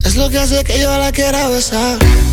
Es lo que hace que yo la quiera besar.